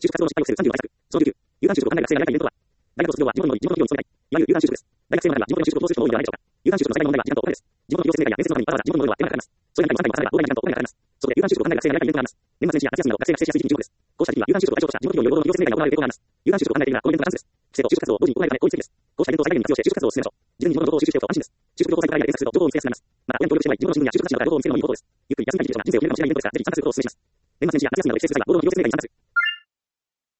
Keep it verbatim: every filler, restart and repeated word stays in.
就職活動の失敗を防ぐさんじゅうの対策。そのじゅうきゅう、有感就職を考える学生がやりたいイベントとは、大学卒業後は地元の地元の企業に勤めたい。いわゆる有感就職です。大学生の中では地元の就職を通す人も多いのではないでしょうか。有感就職の最大の問題は時間とお金です。地元の企業説明会や面接のためにわざわざ地元に戻るのは手間がかかります。それ以外にもさんかいもさんかいは膨大な時間とお金がかかります。そこで有感就職を考える学生がやりたいイベントがあります。年末年始や夏休みなど学生が帰省しやすい時期に十分です。こうした時期には有感就職を対象とした地元企業の要望の企業説明会が行われる傾向があります。有感就職を考えているならこのイベントのチャンスです。規制と就職活動を同時に行えるため効率的です。こうしたイベントを最大限に活用して就職活動を進めましょう。事前に地元の情報を収集しておくと安心です。就職情報サイトから検索すると情報を見つけやすくなります。また、親に協力してもらい、地元の新聞や就職雑誌などから情報を見つけるのもいい方法です。ゆっくり休みたい人が人生を決めるかもしれないイベントですが、ぜひ参加することをお勧めします。年末年始や夏休みなど帰省する際は、労働の企業説明会や労働の企業説明会に参加する。